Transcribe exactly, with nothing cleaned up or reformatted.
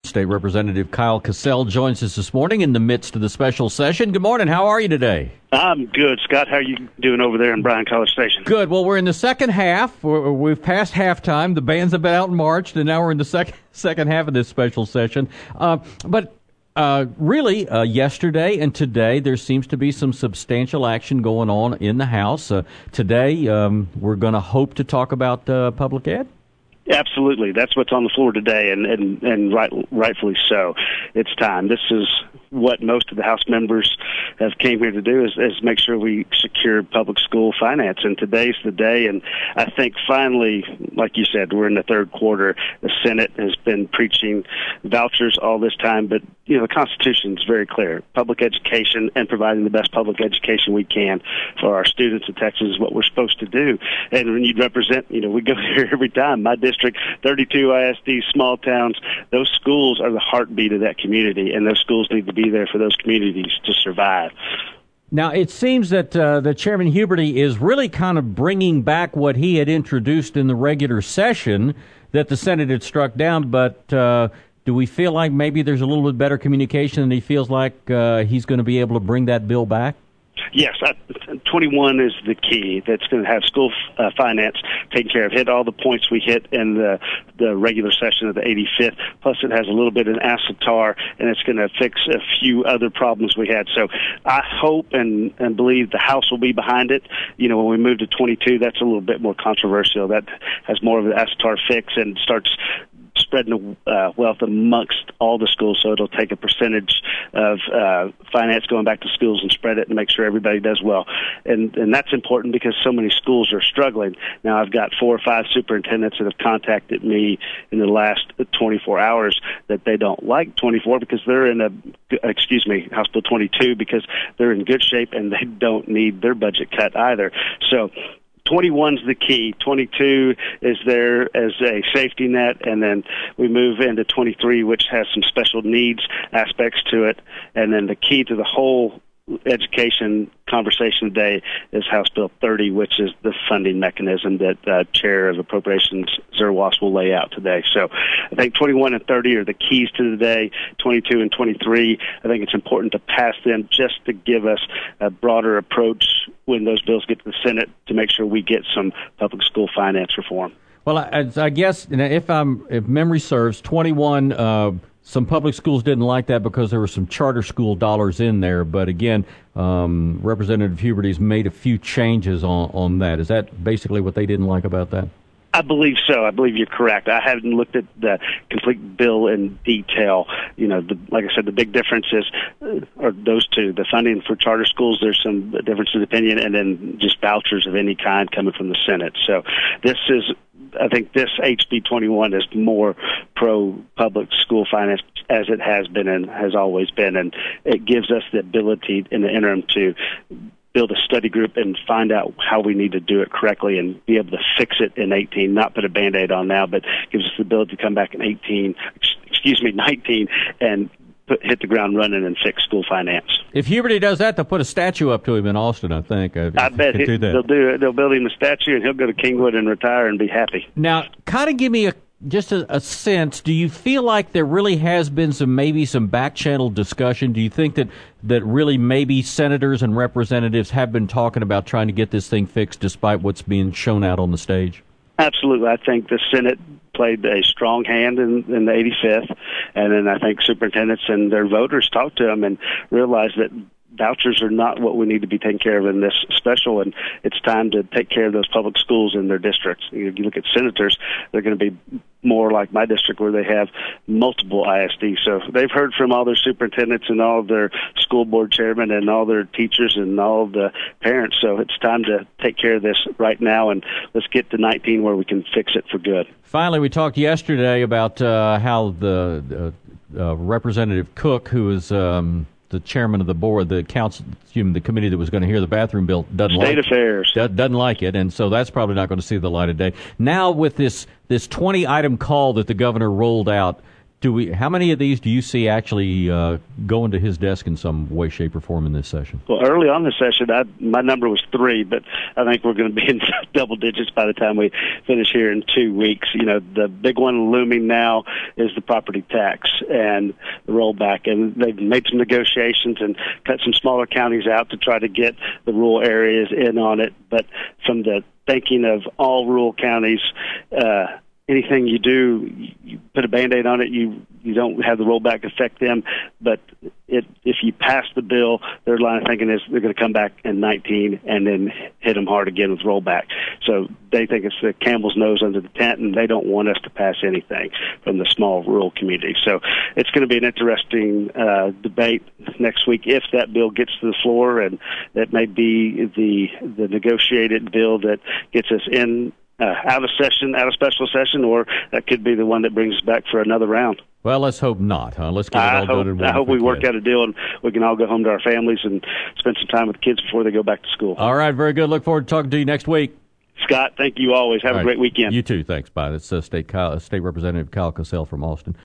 State Representative Kyle Cassell joins us this morning in the midst of the special session. Good morning. How are you today? I'm good, Scott. How are you doing over there in Bryan College Station? Good. Well, we're in the second half. We're, we've passed halftime. The bands have been out and marched, and now we're in the second second half of this special session. Uh, but uh, really, uh, yesterday and today, there seems to be some substantial action going on in the House. Uh, today, um, we're going to hope to talk about uh, public ed. Absolutely. That's what's on the floor today, and, and, and right, rightfully so. It's time. This is what most of the House members have came here to do is, is make sure we secure public school finance. And today's the day. And I think finally, like you said, we're in the third quarter. The Senate has been preaching vouchers all this time, but you know the Constitution is very clear. Public education and providing the best public education we can for our students in Texas is what we're supposed to do. And when you represent, you know, we go here every time. My district, thirty-two I S D, small towns, those schools are the heartbeat of that community, and those schools need to be there for those communities to survive. Now, it seems that uh, the Chairman Huberty is really kind of bringing back what he had introduced in the regular session that the Senate had struck down, but uh, do we feel like maybe there's a little bit better communication and he feels like uh, he's going to be able to bring that bill back? Yes, I, twenty-one is the key. That's going to have school uh, finance taken care of. Hit all the points we hit in the the regular session of the eighty-fifth. Plus, it has a little bit of ASETAR, and it's going to fix a few other problems we had. So, I hope and, and believe the House will be behind it. You know, when we move to twenty-two, that's a little bit more controversial. That has more of an ASETAR fix and starts spreading the uh, wealth amongst all the schools, so it'll take a percentage of uh, finance going back to schools and spread it and make sure everybody does well. And and that's important because so many schools are struggling. Now, I've got four or five superintendents that have contacted me in the last twenty-four hours that they don't like twenty-four because they're in a, excuse me, House Bill twenty-two because they're in good shape and they don't need their budget cut either. So twenty-one's the key. twenty-two is there as a safety net, and then we move into twenty-three, which has some special needs aspects to it. And then the key to the whole education conversation today is House Bill thirty, which is the funding mechanism that uh, Chair of Appropriations Zerwas will lay out today. So I think twenty-one and thirty are the keys to the day. twenty-two and twenty-three, I think it's important to pass them just to give us a broader approach when those bills get to the Senate to make sure we get some public school finance reform. Well, I, I guess if I'm if memory serves, twenty-one. Uh, Some public schools didn't like that because there were some charter school dollars in there. But again, um, Representative Huberty's made a few changes on, on that. Is that basically what they didn't like about that? I believe so. I believe you're correct. I haven't looked at the complete bill in detail. You know, the, like I said, the big difference is uh, are those two. The funding for charter schools, there's some difference of opinion, and then just vouchers of any kind coming from the Senate. So this is, I think this H B twenty-one is more pro-public school finance as it has been and has always been, and it gives us the ability in the interim to build a study group and find out how we need to do it correctly and be able to fix it in eighteen, not put a Band-Aid on now, but gives us the ability to come back in eighteen, excuse me, nineteen, and put, hit the ground running and fix school finance. If Huberty does that, they'll put a statue up to him in Austin, I think. I, I bet he, do that. they'll do it. They'll build him a statue, and he'll go to Kingwood and retire and be happy. Now, kind of give me a just a, a sense, do you feel like there really has been some maybe some back-channel discussion? Do you think that, that really maybe senators and representatives have been talking about trying to get this thing fixed despite what's being shown out on the stage? Absolutely. I think the Senate played a strong hand in, in the eighty-fifth, and then I think superintendents and their voters talked to them and realized that vouchers are not what we need to be taking care of in this special, and it's time to take care of those public schools in their districts. You, you look at senators, they're going to be more like my district where they have multiple I S Ds. So they've heard from all their superintendents and all of their school board chairmen and all their teachers and all of the parents. So it's time to take care of this right now, and let's get to nineteen where we can fix it for good. Finally, we talked yesterday about uh, how the uh, uh, Representative Cook, who is um, the chairman of the board, the council, the committee that was going to hear the bathroom bill, doesn't State like Affairs. it. Doesn't like it, and so that's probably not going to see the light of day. Now with this this twenty item call that the governor rolled out, Do we? How many of these do you see actually uh, going to his desk in some way, shape, or form in this session? Well, early on the session, I, my number was three, but I think we're going to be in double digits by the time we finish here in two weeks. You know, the big one looming now is the property tax and the rollback, and they've made some negotiations and cut some smaller counties out to try to get the rural areas in on it. But from the thinking of all rural counties, uh, anything you do, you put a Band-Aid on it, you you don't have the rollback affect them. But it, if you pass the bill, their line of thinking is they're going to come back in nineteen and then hit them hard again with rollback. So they think it's the Campbell's nose under the tent, and they don't want us to pass anything from the small rural community. So it's going to be an interesting uh, debate next week if that bill gets to the floor, and that may be the the negotiated bill that gets us in Uh, out of session, out of special session, or that could be the one that brings us back for another round. Well, let's hope not. Huh? Let's get it all I hope, done. I hope we work out a deal and we can all go home to our families and spend some time with the kids before they go back to school. All right, very good. Look forward to talking to you next week. Scott, thank you always. Have all a right. great weekend. You too. Thanks. Bye. It's uh, State Kyle, State Representative Kyle Cassell from Austin.